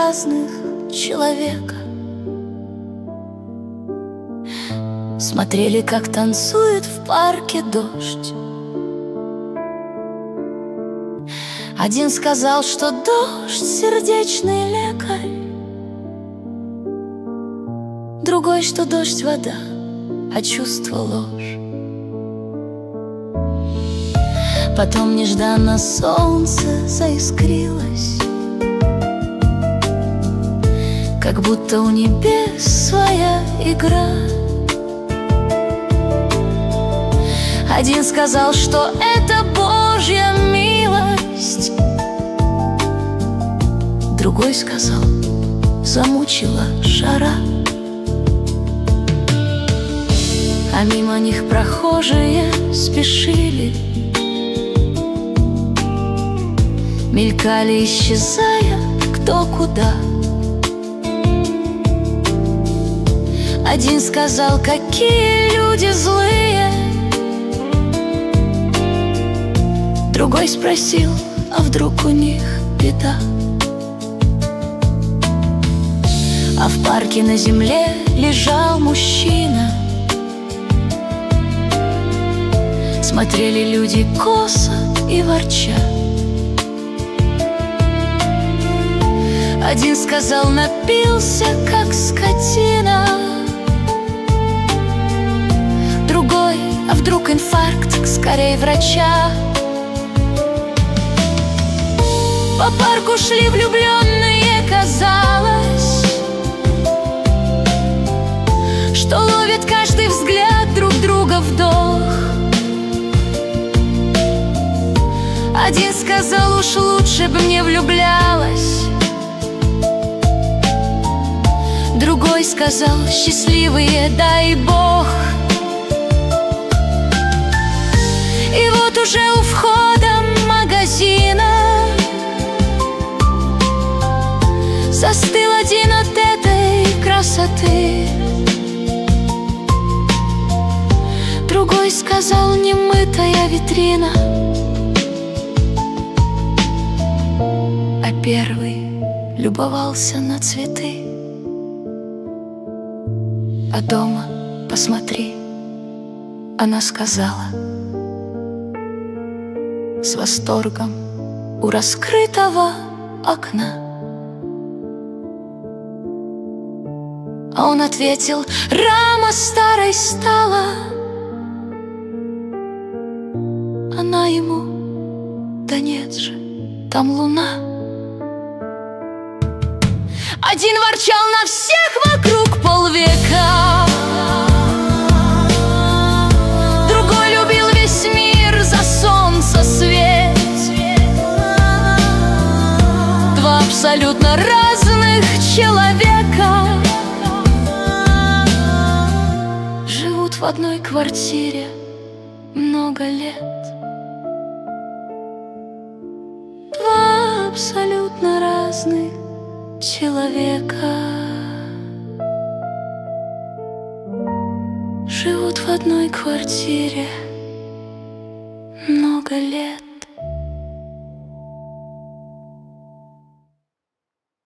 разных человека. Смотрели, как танцует в парке дождь. Один сказал, что дождь — сердечный лекарь, другой, что дождь — вода, а чувство — ложь. Потом нежданно солнце заискрилось, как будто у небес своя игра. Один сказал, что это Божья милость, другой сказал, замучила жара. А мимо них прохожие спешили, мелькали, исчезая кто куда. Один сказал, какие люди злые, другой спросил, а вдруг у них беда. А в парке на земле лежал мужчина. Смотрели люди косо и ворча. Один сказал, напился, как скотина. Другой, а вдруг инфаркт, скорей врача. По парку шли влюбленные, казалось, что ловит каждый взгляд друг друга вдох. Один сказал, уж лучше бы мне влюблялась. Другой сказал, счастливые, дай Бог. И вот уже у входа магазина застыл один от этой красоты. Другой сказал, немытая витрина. А первый любовался на цветы. А дома посмотри, она сказала с восторгом у раскрытого окна. А он ответил, рама старой стала. Она ему, да нет же, там луна. Один ворчал на всех вокруг полвека, другой любил весь мир за солнце свет. Два абсолютно разных человека живут в одной квартире много лет. Два абсолютно разных человека живут в одной квартире много лет.